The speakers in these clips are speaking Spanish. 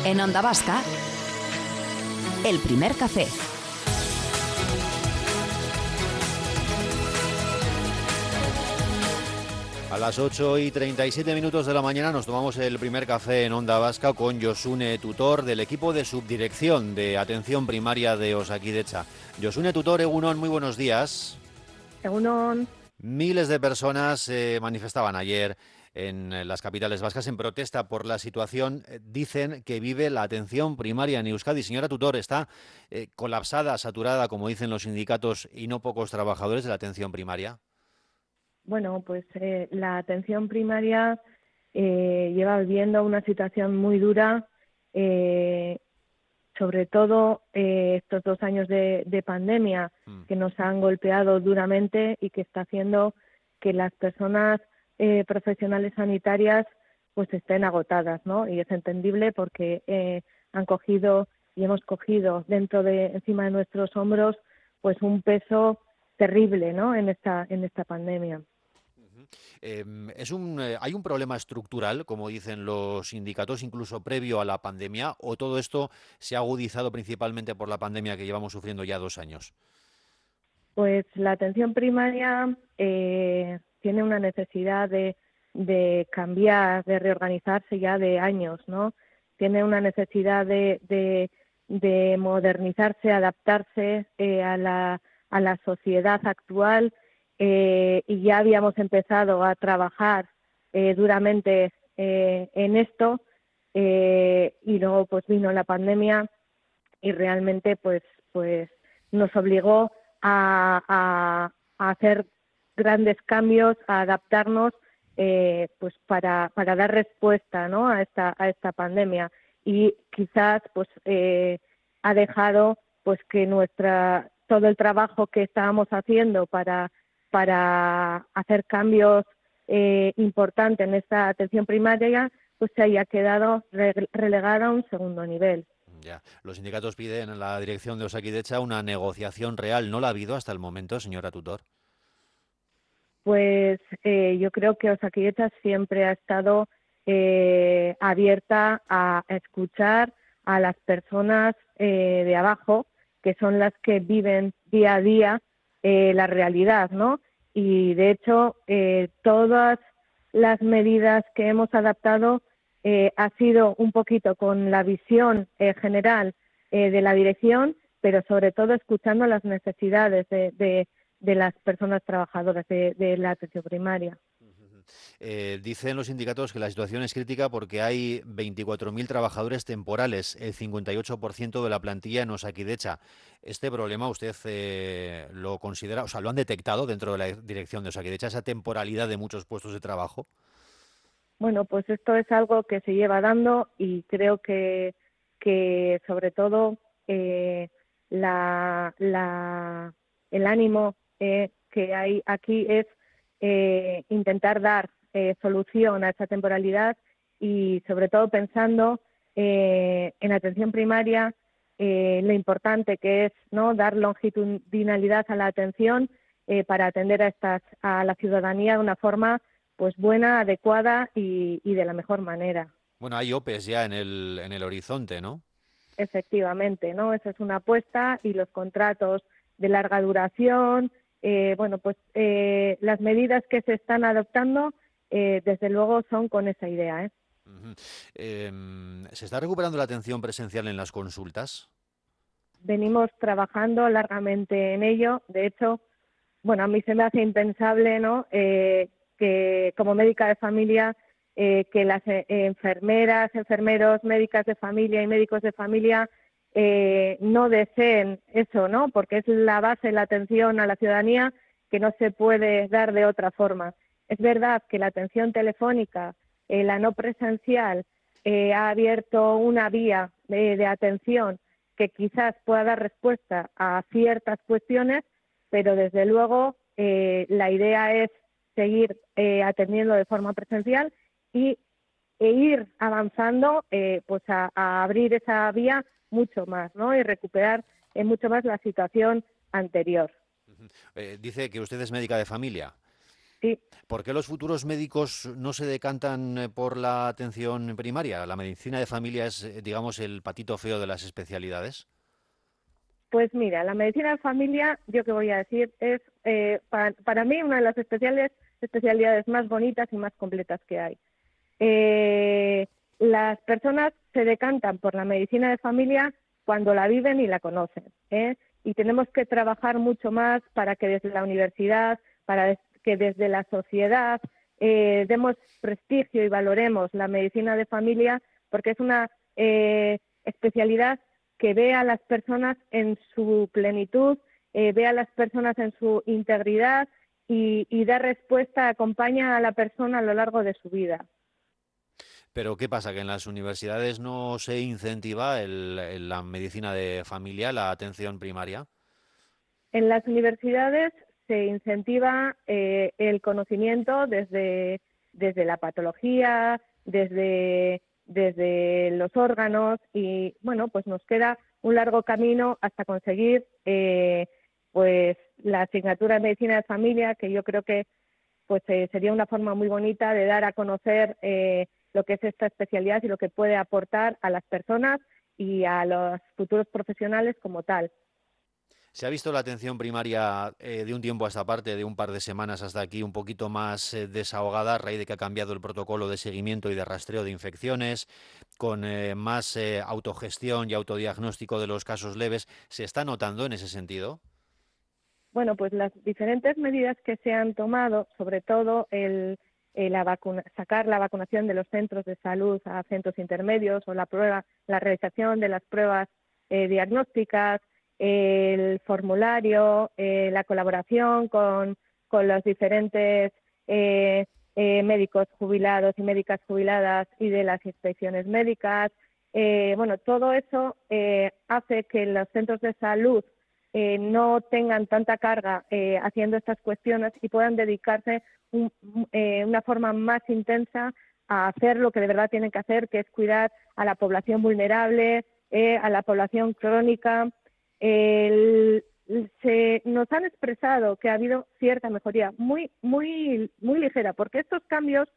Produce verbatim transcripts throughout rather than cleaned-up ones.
En Onda Vasca, El Primer Café. A las ocho y treinta y siete minutos de la mañana nos tomamos el primer café en Onda Vasca con Josune Tutor, del equipo de subdirección de atención primaria de Osakidetza. Josune Tutor, Egunon, muy buenos días. Egunon. Miles de personas se eh, manifestaban ayer en las capitales vascas en protesta por la situación, eh, dicen, que vive la atención primaria en Euskadi. Señora Tutor, ¿está eh, colapsada, saturada, como dicen los sindicatos y no pocos trabajadores de la atención primaria? Bueno, pues eh, la atención primaria eh, lleva viviendo una situación muy dura, eh, sobre todo eh, estos dos años de, de pandemia Mm. que nos han golpeado duramente y que está haciendo que las personas eh, profesionales sanitarias pues estén agotadas, ¿no? Y es entendible porque eh, han cogido y hemos cogido dentro de encima de nuestros hombros pues un peso terrible, ¿no? En esta en esta pandemia. Eh, es un, eh, ¿Hay un problema estructural, como dicen los sindicatos, incluso previo a la pandemia, o todo esto se ha agudizado principalmente por la pandemia que llevamos sufriendo ya dos años? Pues la atención primaria eh, tiene una necesidad de, de cambiar, de reorganizarse ya de años, ¿no? Tiene una necesidad de, de, de modernizarse, adaptarse eh, a, la, a la sociedad actual eh, y ya habíamos empezado a trabajar eh, duramente eh, en esto eh, y luego pues vino la pandemia y realmente pues pues nos obligó a, a, a hacer grandes cambios, a adaptarnos eh, pues para, para dar respuesta, ¿no? a esta a esta pandemia y quizás pues eh, ha dejado pues que nuestra todo el trabajo que estábamos haciendo para para hacer cambios eh, importantes en esta atención primaria pues se haya quedado re- relegada a un segundo nivel. Ya. Los sindicatos piden a la dirección de Osakidetza una negociación real. ¿No la ha habido hasta el momento, señora Tutor? Pues eh, yo creo que Osakidetza siempre ha estado eh, abierta a escuchar a las personas eh, de abajo, que son las que viven día a día eh, la realidad, ¿no? Y de hecho, eh, todas las medidas que hemos adaptado eh, ha sido un poquito con la visión eh, general eh, de la dirección, pero sobre todo escuchando las necesidades de, de de las personas trabajadoras de, de la atención primaria. Eh, dicen los sindicatos que la situación es crítica porque hay veinticuatro mil trabajadores temporales, el cincuenta y ocho por ciento de la plantilla en Osakidetza. ¿Este problema usted eh, lo considera, o sea, lo han detectado dentro de la dirección de Osakidetza, esa temporalidad de muchos puestos de trabajo? Bueno, pues esto es algo que se lleva dando y creo que, que sobre todo eh, la, la, el ánimo eh, que hay aquí es eh, intentar dar eh, solución a esta temporalidad y sobre todo pensando eh, en atención primaria, eh, lo importante que es no dar longitudinalidad a la atención eh, para atender a estas a la ciudadanía de una forma pues buena, adecuada y, y de la mejor manera. Bueno, hay OPEs ya en el, en el horizonte, ¿no? Efectivamente, ¿no? Esa es una apuesta y los contratos de larga duración, eh, bueno, pues eh, las medidas que se están adoptando, eh, desde luego, son con esa idea, ¿eh? Uh-huh. Eh, ¿Se está recuperando la atención presencial en las consultas? Venimos trabajando largamente en ello. De hecho, bueno, a mí se me hace impensable, ¿no? Eh, que como médica de familia, eh, que las eh, enfermeras, enfermeros, médicas de familia y médicos de familia eh, no deseen eso, ¿no? Porque es la base de la atención a la ciudadanía que no se puede dar de otra forma. Es verdad que la atención telefónica, eh, la no presencial, eh, ha abierto una vía de, de atención que quizás pueda dar respuesta a ciertas cuestiones, pero desde luego eh, la idea es seguir eh, atendiendo de forma presencial y e ir avanzando eh, pues a, a abrir esa vía mucho más, ¿no? Y recuperar eh, mucho más la situación anterior. Uh-huh. Eh, dice que usted es médica de familia. Sí. ¿Por qué los futuros médicos no se decantan eh, por la atención primaria? La medicina de familia es, eh, digamos, el patito feo de las especialidades. Pues mira, la medicina de familia, yo que voy a decir, es eh, para, para mí una de las especiales, especialidades más bonitas y más completas que hay. Eh, las personas se decantan por la medicina de familia cuando la viven y la conocen, ¿eh? Y tenemos que trabajar mucho más para que desde la universidad, para des- que desde la sociedad eh, demos prestigio y valoremos la medicina de familia, porque es una eh, especialidad que ve a las personas en su plenitud, eh, ve a las personas en su integridad y, y da respuesta, acompaña a la persona a lo largo de su vida. Pero ¿qué pasa? ¿Que en las universidades no se incentiva el- el- la medicina de familia, la atención primaria? En las universidades se incentiva eh, el conocimiento desde, desde la patología, desde, desde los órganos y, bueno, pues nos queda un largo camino hasta conseguir eh, pues la asignatura de medicina de familia, que yo creo que pues eh, sería una forma muy bonita de dar a conocer eh, lo que es esta especialidad y lo que puede aportar a las personas y a los futuros profesionales como tal. ¿Se ha visto la atención primaria eh, de un tiempo a esta parte, de un par de semanas hasta aquí, un poquito más eh, desahogada a raíz de que ha cambiado el protocolo de seguimiento y de rastreo de infecciones, con eh, más eh, autogestión y autodiagnóstico de los casos leves? ¿Se está notando en ese sentido? Bueno, pues las diferentes medidas que se han tomado, sobre todo el, eh, la vacuna, sacar la vacunación de los centros de salud a centros intermedios o la prueba, la realización de las pruebas eh, diagnósticas, el formulario, eh, la colaboración con, con los diferentes eh, eh, médicos jubilados y médicas jubiladas y de las inspecciones médicas. Eh, bueno, todo eso eh, hace que los centros de salud eh, no tengan tanta carga eh, haciendo estas cuestiones y puedan dedicarse un, eh, una forma más intensa a hacer lo que de verdad tienen que hacer, que es cuidar a la población vulnerable, eh, a la población crónica. El, se nos han expresado que ha habido cierta mejoría, muy, muy, muy ligera, porque estos cambios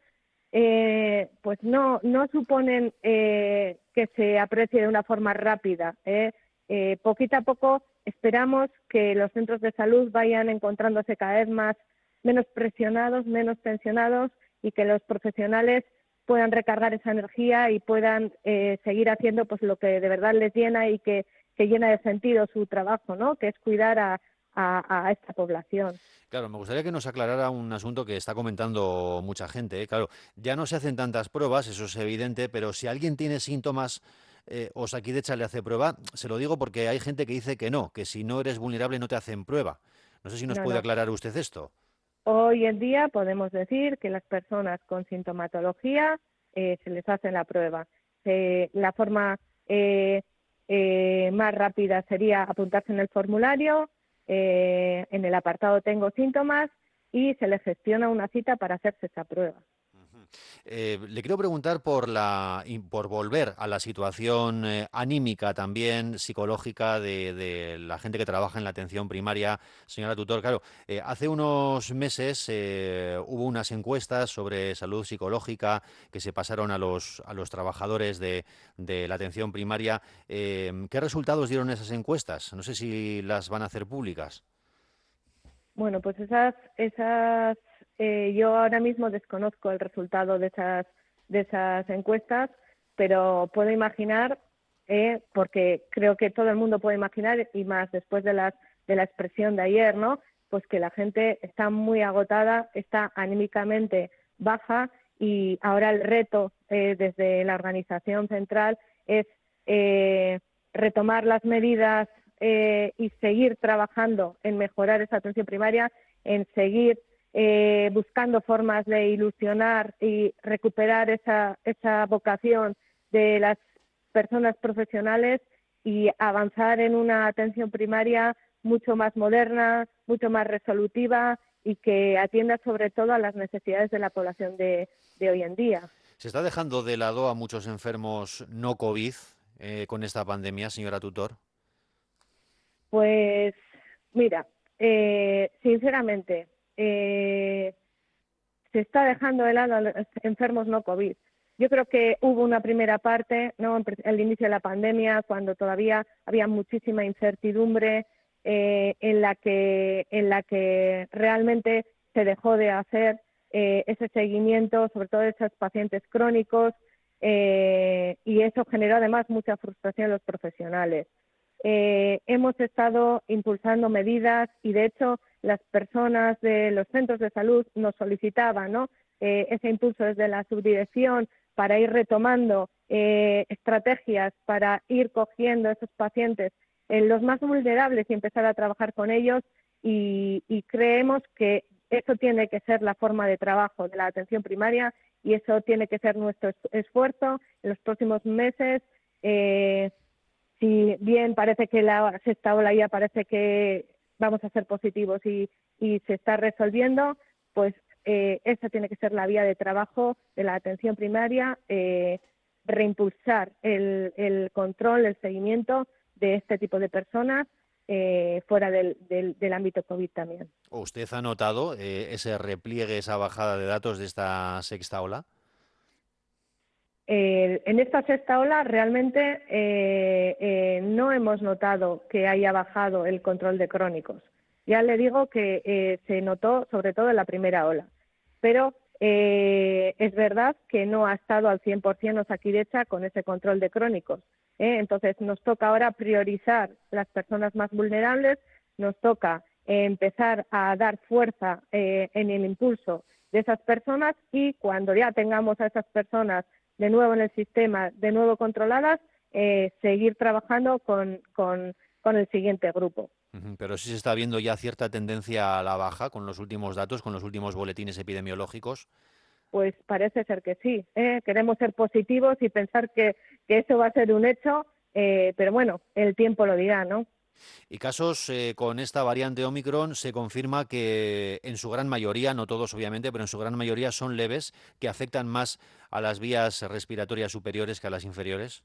eh, pues no, no suponen eh, que se aprecie de una forma rápida. ¿eh? Eh, poquito a poco esperamos que los centros de salud vayan encontrándose cada vez más menos presionados, menos tensionados y que los profesionales puedan recargar esa energía y puedan eh, seguir haciendo pues lo que de verdad les llena y que, que llena de sentido su trabajo, ¿no? Que es cuidar a, a, a esta población. Claro, me gustaría que nos aclarara un asunto que está comentando mucha gente, ¿eh? Claro, ya no se hacen tantas pruebas, eso es evidente, pero si alguien tiene síntomas, eh, Osakidetza le hace prueba. Se lo digo porque hay gente que dice que no, que si no eres vulnerable no te hacen prueba. No sé si nos No, puede no. aclarar usted esto. Hoy en día podemos decir que las personas con sintomatología eh, se les hace la prueba. Eh, la forma eh, eh, más rápida sería apuntarse en el formulario, eh, en el apartado Tengo síntomas y se les gestiona una cita para hacerse esa prueba. Eh, le quiero preguntar por la, y por volver a la situación eh, anímica también, psicológica de, de la gente que trabaja en la atención primaria, señora tutor. Claro, eh, hace unos meses eh, hubo unas encuestas sobre salud psicológica que se pasaron a los, a los trabajadores de, de la atención primaria. Eh, ¿qué resultados dieron esas encuestas? No sé si las van a hacer públicas. Bueno, pues esas, esas, eh, yo ahora mismo desconozco el resultado de esas, de esas encuestas, pero puedo imaginar, eh, porque creo que todo el mundo puede imaginar, y más después de las, de la expresión de ayer, ¿no? Pues que la gente está muy agotada, está anímicamente baja y ahora el reto eh, desde la organización central es eh, retomar las medidas eh, y seguir trabajando en mejorar esa atención primaria, en seguir eh, buscando formas de ilusionar y recuperar esa, esa vocación de las personas profesionales y avanzar en una atención primaria mucho más moderna, mucho más resolutiva y que atienda sobre todo a las necesidades de la población de, de hoy en día. ¿Se está dejando de lado a muchos enfermos no COVID eh, con esta pandemia, señora tutor? Pues mira, eh, sinceramente, eh, se está dejando de lado a los enfermos no COVID. Yo creo que hubo una primera parte, ¿no?, al inicio de la pandemia, cuando todavía había muchísima incertidumbre, eh, en la que en la que realmente se dejó de hacer eh, ese seguimiento, sobre todo de esos pacientes crónicos, eh, y eso generó además mucha frustración en los profesionales. Eh, hemos estado impulsando medidas y, de hecho, las personas de los centros de salud nos solicitaban, ¿no?, eh, ese impulso desde la subdirección para ir retomando eh, estrategias para ir cogiendo a esos pacientes, eh, los más vulnerables, y empezar a trabajar con ellos, y, y creemos que eso tiene que ser la forma de trabajo de la atención primaria, y eso tiene que ser nuestro esfuerzo en los próximos meses. Eh, si bien parece que la sexta ola ya parece que vamos a ser positivos y, y se está resolviendo, pues eh, esa tiene que ser la vía de trabajo de la atención primaria, eh, reimpulsar el, el control, el seguimiento de este tipo de personas eh, fuera del, del, del ámbito COVID también. ¿Usted ha notado eh, ese repliegue, esa bajada de datos de esta sexta ola? Eh, en esta sexta ola realmente eh, eh, no hemos notado que haya bajado el control de crónicos. Ya le digo que eh, se notó sobre todo en la primera ola, pero eh, es verdad que no ha estado al cien por cien Osakidetza con ese control de crónicos, ¿eh? Entonces nos toca ahora priorizar las personas más vulnerables, nos toca eh, empezar a dar fuerza eh, en el impulso de esas personas, y cuando ya tengamos a esas personas de nuevo en el sistema, de nuevo controladas, eh, seguir trabajando con, con, con el siguiente grupo. Pero sí se está viendo ya cierta tendencia a la baja con los últimos datos, con los últimos boletines epidemiológicos. Pues parece ser que sí, ¿eh? Queremos ser positivos y pensar que, que eso va a ser un hecho, eh, pero bueno, el tiempo lo dirá, ¿no? Y casos eh, con esta variante Omicron se confirma que en su gran mayoría, no todos obviamente, pero en su gran mayoría son leves, que afectan más a las vías respiratorias superiores que a las inferiores.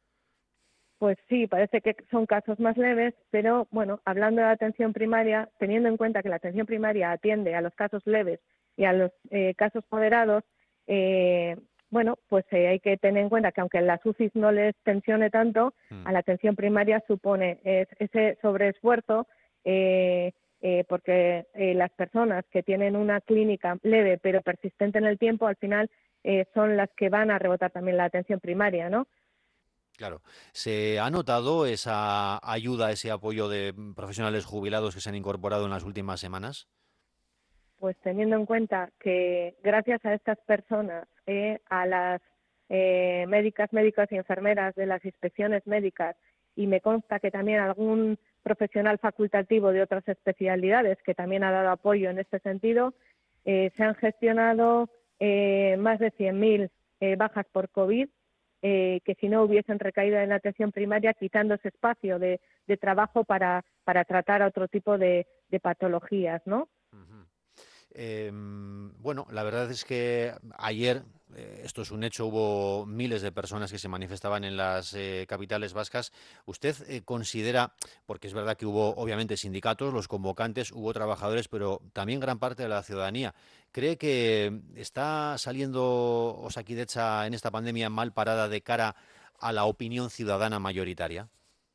Pues sí, parece que son casos más leves, pero bueno, hablando de la atención primaria, teniendo en cuenta que la atención primaria atiende a los casos leves y a los eh, casos moderados, eh, bueno, pues eh, hay que tener en cuenta que aunque las U C Is no les tensione tanto, Mm. a la atención primaria supone es, ese sobreesfuerzo, eh, eh, porque eh, las personas que tienen una clínica leve pero persistente en el tiempo, al final eh, son las que van a rebotar también la atención primaria, ¿no? Claro. ¿Se ha notado esa ayuda, ese apoyo de profesionales jubilados que se han incorporado en las últimas semanas? Pues teniendo en cuenta que gracias a estas personas, eh, a las eh, médicas, médicos y enfermeras de las inspecciones médicas, y me consta que también algún profesional facultativo de otras especialidades que también ha dado apoyo en este sentido, eh, se han gestionado eh, más de cien mil eh, bajas por COVID, eh, que si no hubiesen recaído en la atención primaria, quitando ese espacio de, de trabajo para, para tratar a otro tipo de, de patologías, ¿no? Ujú. Eh, bueno, la verdad es que ayer, eh, esto es un hecho, hubo miles de personas que se manifestaban en las eh, capitales vascas. ¿Usted eh, considera, porque es verdad que hubo obviamente sindicatos, los convocantes, hubo trabajadores, pero también gran parte de la ciudadanía, cree que está saliendo Osakidetza en esta pandemia mal parada de cara a la opinión ciudadana mayoritaria?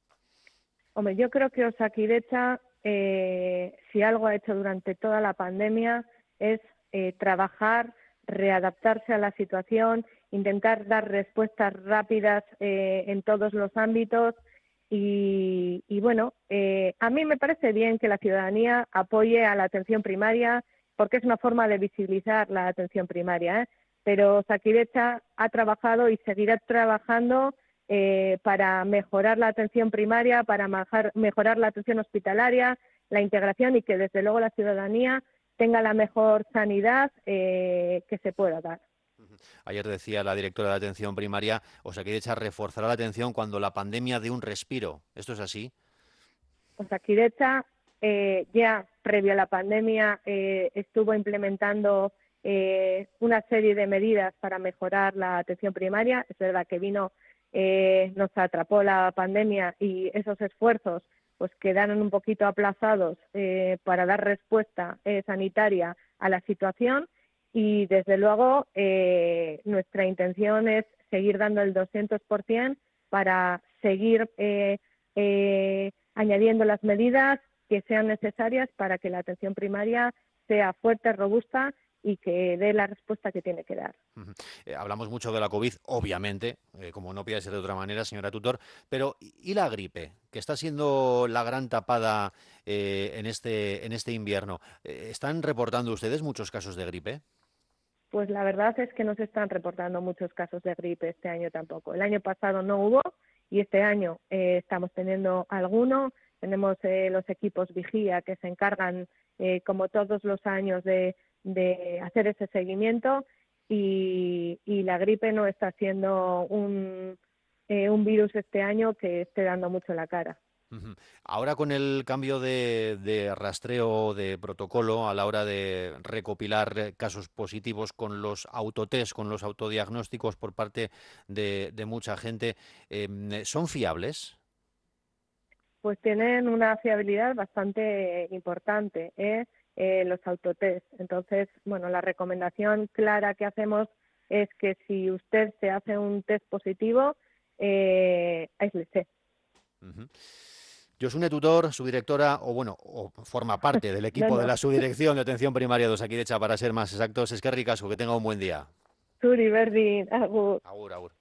Hombre, yo creo que Osakidetza, eh, si algo ha hecho durante toda la pandemia, es eh, trabajar, readaptarse a la situación, intentar dar respuestas rápidas eh, en todos los ámbitos. Y, y bueno, eh, a mí me parece bien que la ciudadanía apoye a la atención primaria, porque es una forma de visibilizar la atención primaria, ¿eh? Pero Osakidetza ha trabajado y seguirá trabajando Eh, para mejorar la atención primaria, para majar, mejorar la atención hospitalaria, la integración, y que desde luego la ciudadanía tenga la mejor sanidad eh, que se pueda dar. Ayer decía la directora de atención primaria, Osakidetza reforzará la atención cuando la pandemia dé un respiro. ¿Esto es así? Osakidetza eh, ya previo a la pandemia eh, estuvo implementando eh, una serie de medidas para mejorar la atención primaria. Es verdad que vino Eh, nos atrapó la pandemia y esos esfuerzos pues quedaron un poquito aplazados eh, para dar respuesta eh, sanitaria a la situación, y desde luego eh, nuestra intención es seguir dando el doscientos por ciento para seguir eh, eh, añadiendo las medidas que sean necesarias para que la atención primaria sea fuerte, robusta y que dé la respuesta que tiene que dar. Uh-huh. Eh, hablamos mucho de la COVID, obviamente, eh, como no puede ser de otra manera, señora Tutor, pero ¿y la gripe? Que está siendo la gran tapada eh, en este, en este invierno. Eh, ¿Están reportando ustedes muchos casos de gripe? Pues la verdad es que no se están reportando muchos casos de gripe este año tampoco. El año pasado no hubo y este año eh, estamos teniendo alguno. Tenemos eh, los equipos vigía que se encargan, eh, como todos los años, de, de hacer ese seguimiento y, y la gripe no está siendo un, eh, un virus este año que esté dando mucho la cara. Uh-huh. Ahora con el cambio de, de rastreo de protocolo a la hora de recopilar casos positivos con los autotest, con los autodiagnósticos por parte de, de mucha gente, eh, ¿son fiables? Pues tienen una fiabilidad bastante importante, ¿eh? Eh, los autotest. Entonces, bueno, la recomendación clara que hacemos es que si usted se hace un test positivo, eh, aíslese. Uh-huh. Josune Tutor, su directora, o bueno, o forma parte del equipo no, no. de la subdirección de atención primaria de Osakidetza, para ser más exactos. Eskerrik asko, que tenga un buen día. Zuri berdin, agur. Agur, agur.